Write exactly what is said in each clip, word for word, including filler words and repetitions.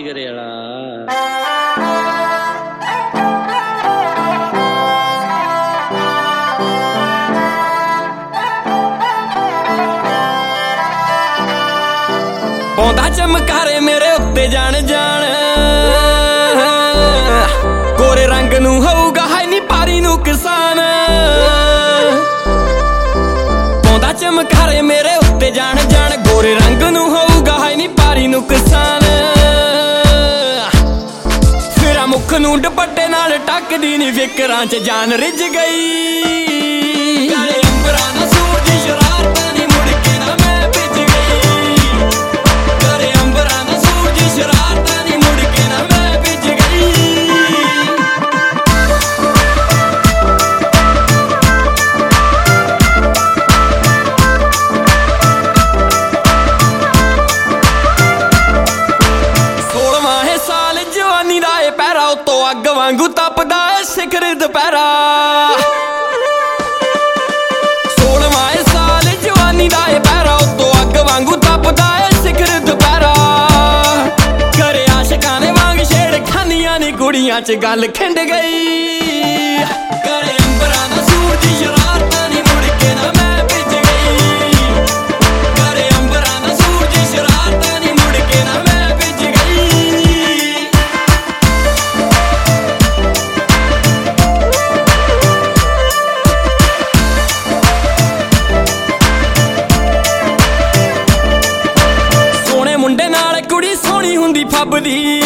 ਘਰੇ ਵਾਲਾ ਪਾਉਂਦਾ ਚਮਕਾਰੇ ਮੇਰੇ ਉੱਤੇ ਜਾਣ ਜਾਣ ਗੋਰੇ ਰੰਗ ਨੂੰ ਹੋਊਗਾ ਹੈ ਨੀ ਪਾਰੀ ਨੂੰ ਕਿਸਾਨ ਪਾਉਂਦਾ ਚਮਕਾਰੇ ਮੇਰੇ ਉੱਤੇ ਜਾਣ ਜਾਣ ਗੋਰੇ ਰੰਗ ਨੂੰ ਹੋਊਗਾ ਹੈ ਨੀ ਪਾਰੀ ਨੂੰ ਕਿਸਾਨ ਫਿਰਾਂ ਮੁੱਖ ਨੂੰ ਦੁਪੱਟੇ ਨਾਲ ਟੱਕਦੀ ਨੀ ਫਿਕਰਾਂ 'ਚ ਜਾਨ ਰਿੱਝ ਗਈ ਕਾਲੇ ਅੰਬਰਾਂ ਦਾ ਸੂਰਜ ਸ਼ਰਾਰਤਾਂ ਨੀ ਮੁੜ ਕੇ ਨਾ ਮੈਂ ਭਿੱਜ ਗਈ ਕਾਲੇ ਅੰਬਰਾਂ ਦਾ ਸੂਰਜ ਸ਼ਰਾਰਤਾਂ ਨੀ ਮੁੜ ਕੇ ਨਾ ਮੈਂ ਭਿੱਜ ਗਈ ਸੋਲਵਾਂ ਹੈ ਸਾਲ ਜਵਾਨੀ ਦਾ ਏ ਪੈਰਾ ਉੱਤੋਂ ਅੱਗ ਵਾਂਗੂ ਤਪਦਾ ਏ ਸਿਖਰ ਦੁਪਹਿਰਾ ਸੋਲਵਾਂ ਏ ਸਾਲ ਜਵਾਨੀ ਦਾ ਏ ਪੈਰਾ ਉੱਤੋਂ ਅੱਗ ਵਾਂਗੂ ਤਪਦਾ ਏ ਸਿਖਰ ਦੁਪਹਿਰਾ ਘਰੇ ਆਸ਼ਿਕਾਂ ਦੇ ਵਾਂਗ ਛੇੜ ਖਾਨੀਆਂ ਨੀ ਕੁੜੀਆਂ 'ਚ ਗੱਲ ਖਿੰਡ ਗਈ ਘਰੇ ਅੰਬਰਾਂ ਦਾ ਸੂਰਜ ਸ਼ਰਾਰਤਾਂ ਨੀ ਮੁੜ ਕੇ ਨਾ ਮੈਂ ਭਿੱਜ ਗਈ ਘਰੇ ਅੰਬਰਾਂ ਦਾ ਸੂਰਜ ਸ਼ਰਾਰਤਾਂ ਨੀ ਮੁੜ ਕੇ ਨਾ ਮੈਂ ਭਿੱਜ ਗਈ ਸੋਹਣੇ ਮੁੰਡੇ ਨਾਲ ਕੁੜੀ ਸੋਹਣੀ ਹੁੰਦੀ ਫੱਬਦੀ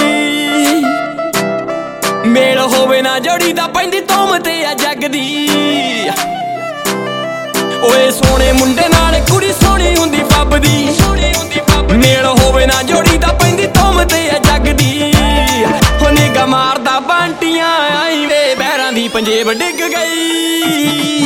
ਮੇਲ ਹੋਵੇ ਨਾ ਜੋੜੀ ਦਾ ਪੈਂਦੀ ਤੋਮਤ ਆ ਜੱਗ ਦੀ ਓਏ ਸੋਹਣੇ ਮੁੰਡੇ ਨਾਲ ਕੁੜੀ ਸੋਹਣੀ ਹੁੰਦੀ ਫੱਬਦੀ ਮੇਲ ਹੋਵੇ ਨਾ ਜੋੜੀ ਦਾ ਪੈਂਦੀ ਤੋਮਤ ਆ ਜੱਗ ਦੀ ਹੋ ਨਿਗਾ ਮਾਰਦਾ ਬਾਂਟੀਆਂ ਆਈ ਵੇ ਬਹਿਰਾਂ ਦੀ ਪੰਜੇਬ ਡਿੱਗ ਗਈ